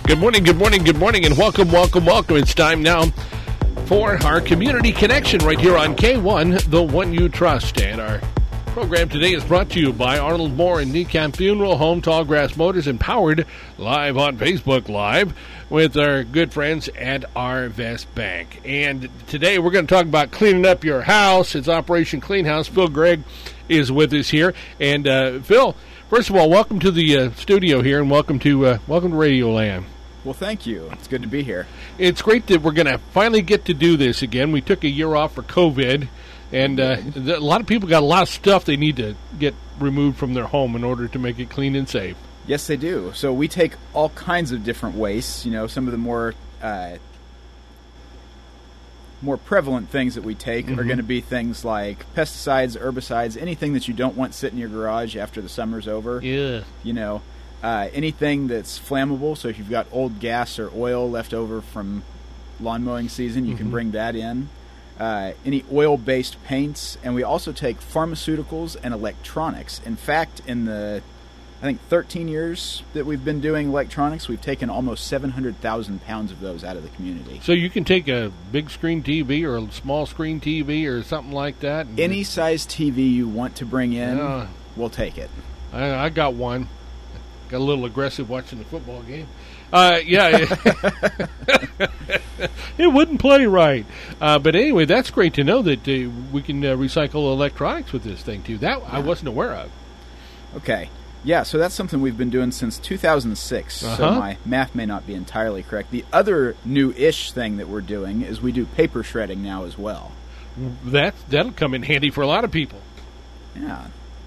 Good morning, good morning, good morning, and welcome, welcome, welcome. It's time now for our Community Connection right here on K1, the one you trust. And our program today is brought to you by Arnold Moore and Niekamp Funeral Home, Tallgrass Motors, and powered live on Facebook Live with our good friends at Arvest Bank. And today we're going to talk about cleaning up your house. It's Operation Clean House. Phil Gregg is with us here. And Phil, first of all, welcome to the studio here, and welcome to Radio Land. Well, thank you. It's good to be here. It's great that we're going to finally get to do this again. We took a year off for COVID, and a lot of people got a lot of stuff they need to get removed from their home in order to make it clean and safe. Yes, they do. So we take all kinds of different wastes. You know, some of the more prevalent things that we take are going to be things like pesticides, herbicides, anything that you don't want sit in your garage after the summer's over. Yeah. You know, anything that's flammable. So if you've got old gas or oil left over from lawn mowing season, you can bring that in. Any oil-based paints, and we also take pharmaceuticals and electronics. In fact, in the, 13 years that we've been doing electronics, we've taken almost 700,000 pounds of those out of the community. So you can take a big screen TV or a small screen TV or something like that? Any size TV you want to bring in, we'll take it. I got one. Got a little aggressive watching the football game. It wouldn't play right. But anyway, that's great to know that we can recycle electronics with this thing, too. That I wasn't aware of. Okay. Yeah, so that's something we've been doing since 2006, so my math may not be entirely correct. The other new-ish thing that we're doing is we do paper shredding now as well. That'll come in handy for a lot of people. Yeah.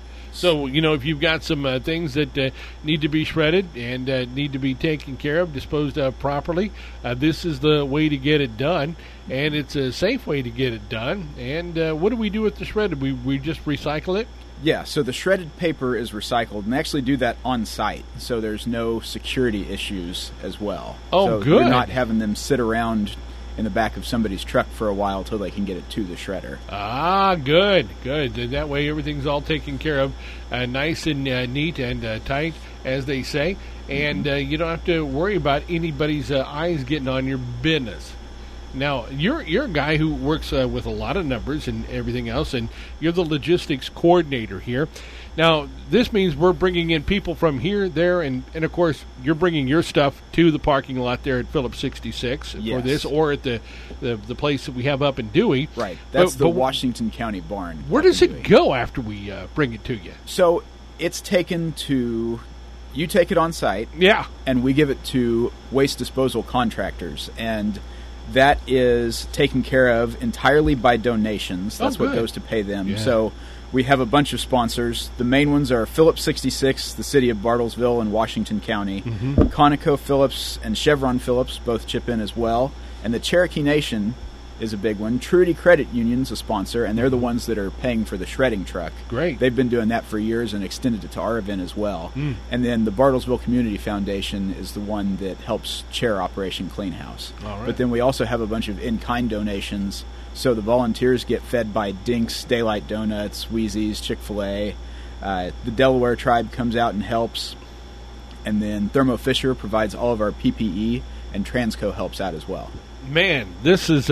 So, you know, if you've got some things that need to be shredded and need to be taken care of, disposed of properly, this is the way to get it done, and it's a safe way to get it done. And what do we do with the shredded? We just recycle it? Yeah, so the shredded paper is recycled, and they actually do that on site, so there's no security issues as well. Oh, so good. You're not having them sit around in the back of somebody's truck for a while till they can get it to the shredder. Ah, good. That way everything's all taken care of, nice and neat and tight, as they say, and you don't have to worry about anybody's eyes getting on your business. Now, you're a guy who works with a lot of numbers and everything else, and you're the logistics coordinator here. Now, this means we're bringing in people from here, there, and of course, you're bringing your stuff to the parking lot there at Phillips 66 for this, or at the place that we have up in Dewey. Right. That's the Washington County barn. Where does it go after we bring it to you? So it's taken to... You take it on site. Yeah. And we give it to waste disposal contractors, and that is taken care of entirely by donations. That's what goes to pay them. Yeah. So we have a bunch of sponsors. The main ones are Phillips 66, the city of Bartlesville in Washington County. ConocoPhillips and Chevron Phillips both chip in as well. And the Cherokee Nation is a big one. Truity Credit Union's a sponsor, and they're the ones that are paying for the shredding truck. Great. They've been doing that for years and extended it to our event as well. And then the Bartlesville Community Foundation is the one that helps chair Operation Clean House. All right. But then we also have a bunch of in-kind donations. So the volunteers get fed by Dinks, Daylight Donuts, Wheezy's, Chick-fil-A. The Delaware Tribe comes out and helps. And then Thermo Fisher provides all of our PPE, and Transco helps out as well. Man, this is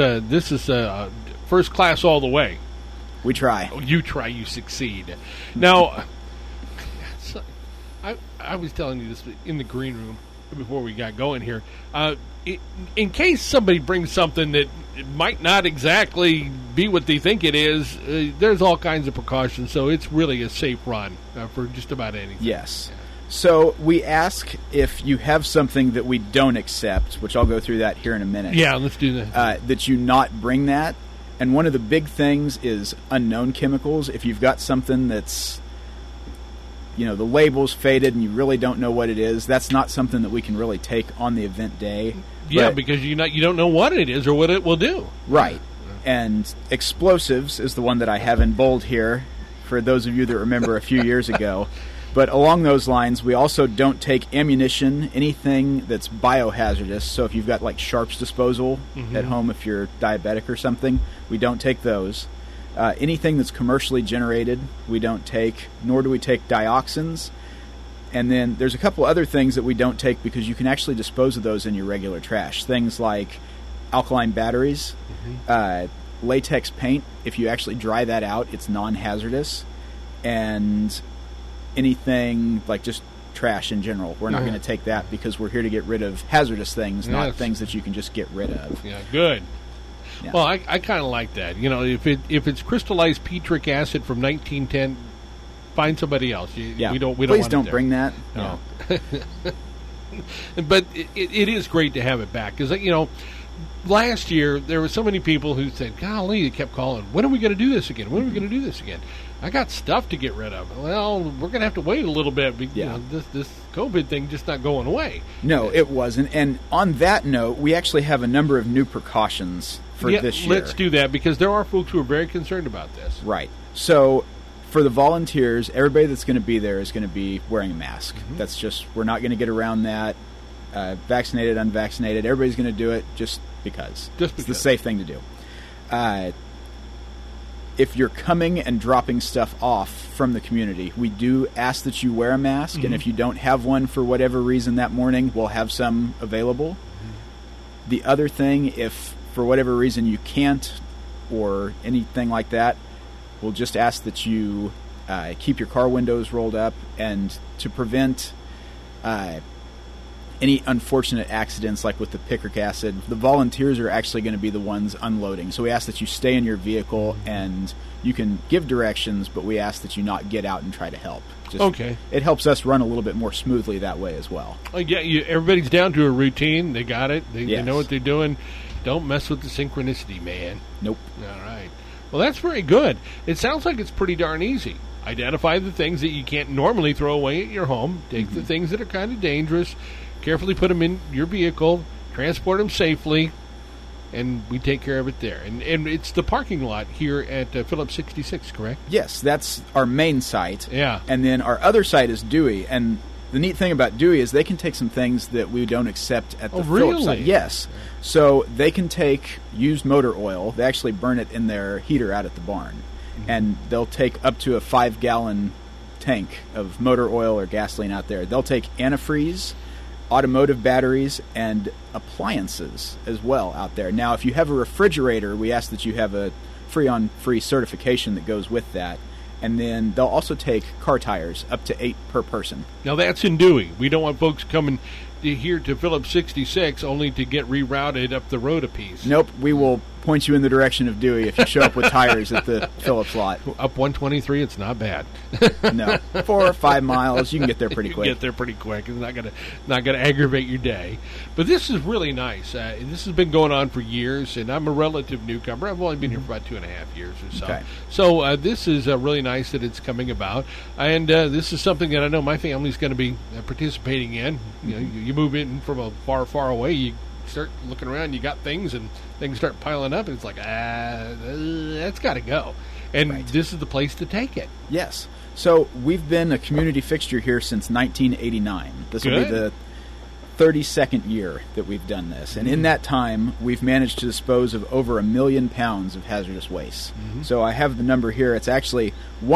first class all the way. We try. Oh, you try, you succeed. Now, I was telling you this in the green room before we got going here. In case somebody brings something that might not exactly be what they think it is, there's all kinds of precautions, so it's really a safe run for just about anything. Yes. Yeah. So we ask if you have something that we don't accept, which I'll go through that here in a minute. Yeah, let's do that. That you not bring that. And one of the big things is unknown chemicals. If you've got something that's, the label's faded and you really don't know what it is, that's not something that we can really take on the event day. Yeah, because you don't know what it is or what it will do. Right. And explosives is the one that I have in bold here for those of you that remember a few years ago. But along those lines, we also don't take ammunition, anything that's biohazardous. So if you've got like sharps disposal at home, if you're diabetic or something, we don't take those. Anything that's commercially generated, we don't take, nor do we take dioxins. And then there's a couple other things that we don't take because you can actually dispose of those in your regular trash. Things like alkaline batteries, latex paint. If you actually dry that out, it's non-hazardous. And anything like just trash in general, we're not going to take that because we're here to get rid of hazardous things, not things that you can just get rid of. Yeah, good. Yeah. Well, I kind of like that. You know, if it's crystallized petric acid from 1910, find somebody else. We don't. Please don't bring that. No. Yeah. But it is great to have it back because last year there were so many people who said, "Golly," they kept calling. When are we going to do this again? When are we going to do this again? I got stuff to get rid of. Well, we're going to have to wait a little bit. This COVID thing just not going away. No, it wasn't. And on that note, we actually have a number of new precautions for this year. Let's do that because there are folks who are very concerned about this. Right. So for the volunteers, everybody that's going to be there is going to be wearing a mask. Mm-hmm. That's just, we're not going to get around that. Vaccinated, unvaccinated, everybody's going to do it just because. It's the safe thing to do. If you're coming and dropping stuff off from the community, we do ask that you wear a mask, and if you don't have one for whatever reason that morning, we'll have some available. The other thing, if for whatever reason you can't or anything like that, we'll just ask that you keep your car windows rolled up, and to prevent any unfortunate accidents like with the picric acid, the volunteers are actually going to be the ones unloading. So we ask that you stay in your vehicle and you can give directions, but we ask that you not get out and try to help. Okay. It helps us run a little bit more smoothly that way as well. Everybody's down to a routine. They got it. They know what they're doing. Don't mess with the synchronicity, man. Nope. All right. Well, that's very good. It sounds like it's pretty darn easy. Identify the things that you can't normally throw away at your home. Take the things that are kind of dangerous. Carefully put them in your vehicle, transport them safely, and we take care of it there. And it's the parking lot here at Phillips 66, correct? Yes, that's our main site. Yeah. And then our other site is Dewey. And the neat thing about Dewey is they can take some things that we don't accept at the Phillips site. Yes. So they can take used motor oil. They actually burn it in their heater out at the barn. And they'll take up to a 5-gallon tank of motor oil or gasoline out there. They'll take antifreeze, automotive batteries, and appliances as well out there. Now, if you have a refrigerator, we ask that you have a Freon-free certification that goes with that. And then they'll also take car tires, up to 8 per person. Now, that's in Dewey. We don't want folks coming here to Phillips 66 only to get rerouted up the road a piece. Nope, we will point you in the direction of Dewey if you show up with tires at the Phillips lot. Up 123, it's not bad. No, 4 or 5 miles, you can get there pretty quick. You can get there pretty quick. It's not gonna aggravate your day. But this is really nice. This has been going on for years, and I'm a relative newcomer. I've only been here for about 2.5 years or so. Okay. So this is really nice that it's coming about, and this is something that I know my family's going to be participating in. You know, you move in from a far, far away, you start looking around, you got things, and things start piling up, and it's like, that's got to go. And this is the place to take it. Yes. So we've been a community fixture here since 1989. This will be the 32nd year that we've done this. And in that time, we've managed to dispose of over 1 million pounds of hazardous waste. So I have the number here. It's actually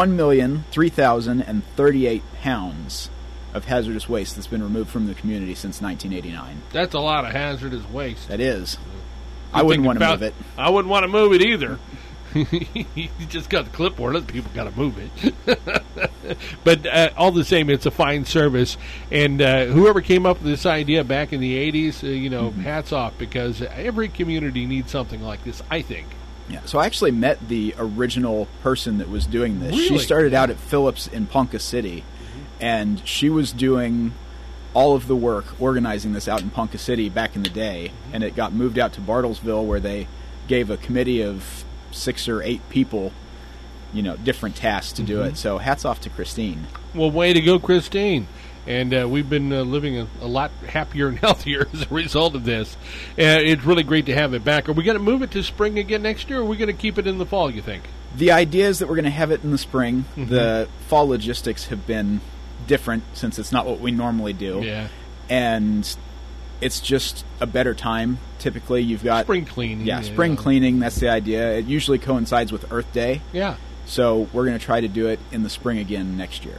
1,003,038 pounds of hazardous waste that's been removed from the community since 1989. That's a lot of hazardous waste. That is. I wouldn't want to move it. I wouldn't want to move it either. You just got the clipboard. Other people got to move it. But all the same, it's a fine service. And whoever came up with this idea back in the 80s, hats off, because every community needs something like this, I think. Yeah. So I actually met the original person that was doing this. Really? She started out at Phillips in Ponca City. And she was doing all of the work organizing this out in Ponca City back in the day, and it got moved out to Bartlesville, where they gave a committee of 6 or 8 people, different tasks to do it. So hats off to Christine. Well, way to go, Christine. And we've been living a lot happier and healthier as a result of this. It's really great to have it back. Are we going to move it to spring again next year, or are we going to keep it in the fall, you think? The idea is that we're going to have it in the spring. The fall logistics have been different since it's not what we normally do. Yeah. And it's just a better time. Typically, you've got spring cleaning. Yeah, spring cleaning. That's the idea. It usually coincides with Earth Day. Yeah. So we're going to try to do it in the spring again next year.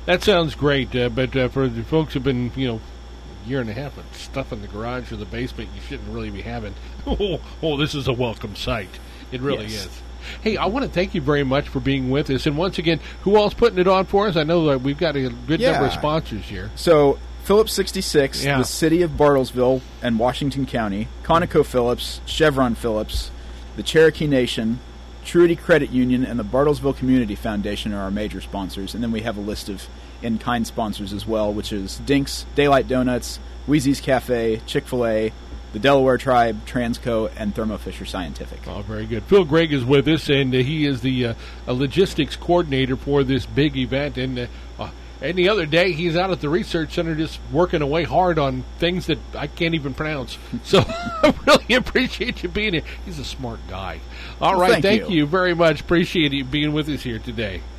That sounds great, but for the folks who've been, year and a half of stuff in the garage or the basement you shouldn't really be having, this is a welcome sight. It really is. Hey, I want to thank you very much for being with us. And once again, who else putting it on for us? I know that we've got a good number of sponsors here. So, Phillips 66, the City of Bartlesville and Washington County, ConocoPhillips, Chevron Phillips, the Cherokee Nation, Truity Credit Union, and the Bartlesville Community Foundation are our major sponsors. And then we have a list of in-kind sponsors as well, which is Dinks, Daylight Donuts, Wheezy's Cafe, Chick-fil-A, the Delaware Tribe, Transco, and Thermo Fisher Scientific. Oh, very good. Phil Gregg is with us, and he is the logistics coordinator for this big event. And the other day, he's out at the Research Center just working away hard on things that I can't even pronounce. So I really appreciate you being here. He's a smart guy. All right, thank you very much. Appreciate you being with us here today.